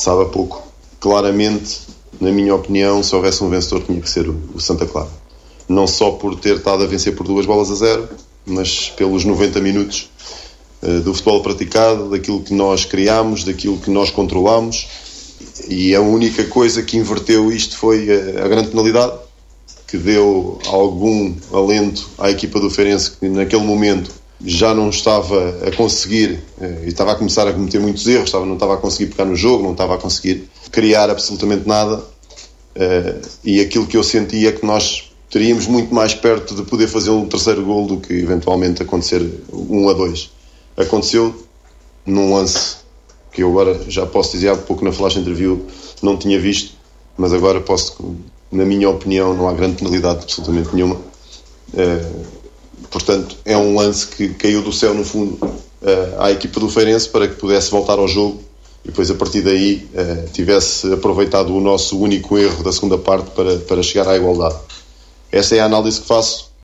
sabe a pouco. Claramente, na minha opinião, se houvesse um vencedor tinha que ser o Santa Clara. Não só por ter estado a vencer por 2-0, mas pelos 90 minutos do futebol praticado, daquilo que nós criámos, daquilo que nós controlámos, e a única coisa que inverteu isto foi a grande penalidade, que deu algum alento à equipa do Feirense, que naquele momento já não estava a conseguir, e estava a começar a cometer muitos erros, não estava a conseguir pegar no jogo, não estava a conseguir criar absolutamente nada, e aquilo que eu senti é que nós teríamos muito mais perto de poder fazer um terceiro golo do que eventualmente acontecer 1-2. Aconteceu num lance que eu agora já posso dizer, há pouco na flash interview não tinha visto, mas agora posso, na minha opinião, não há grande penalidade absolutamente nenhuma. Portanto, é um lance que caiu do céu, no fundo, à equipa do Feirense para que pudesse voltar ao jogo e depois, a partir daí, tivesse aproveitado o nosso único erro da segunda parte para chegar à igualdade. Essa é a análise que faço.